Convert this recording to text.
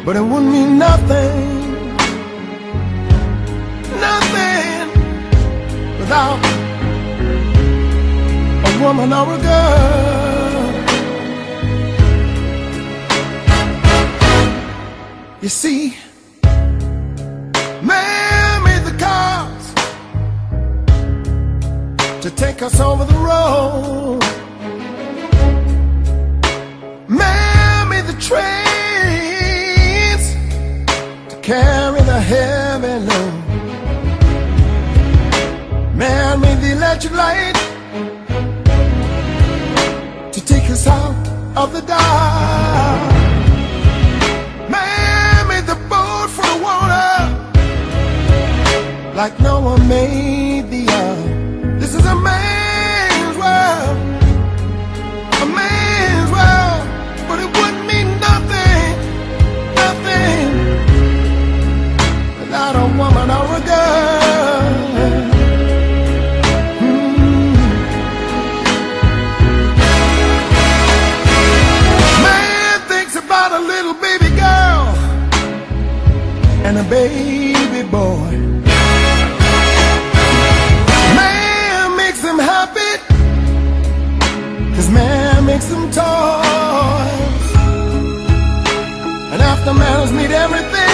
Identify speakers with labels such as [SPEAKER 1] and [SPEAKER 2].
[SPEAKER 1] but it wouldn't mean nothing, nothing without a woman or a girl. You see, man made the cars to take us over the road. Man made the trains to carry the heavy load. Man made the electric light to take us out of the dark. Man made the boat for the water like no one made the earth. This is a man's world, a man's world, but it wouldn't mean nothing, nothing without a woman or a girl. Man thinks about a little baby girl and a baby boy. Happy, 'cause man makes them toys, and after man has made everything,